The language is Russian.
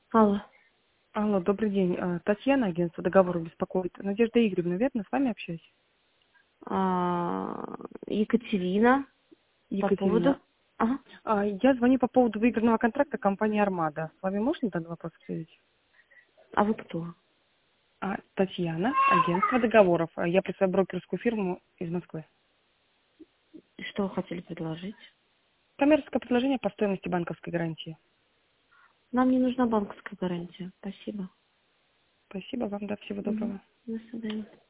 Алло. Алло, добрый день. Татьяна, агентство договоров беспокоит. Надежда Игоревна, верно, с вами общаюсь? Екатерина. По поводу? Екатерина. Ага. Я звоню по поводу выигранного контракта компании «Армада». С вами можно данный вопрос обсудить? А вы кто? Татьяна, агентство договоров. Я представляю брокерскую фирму из Москвы. И что вы хотели предложить? Коммерческое предложение по стоимости банковской гарантии. Нам не нужна банковская гарантия. Спасибо. Спасибо вам, да, всего Угу. доброго. До свидания.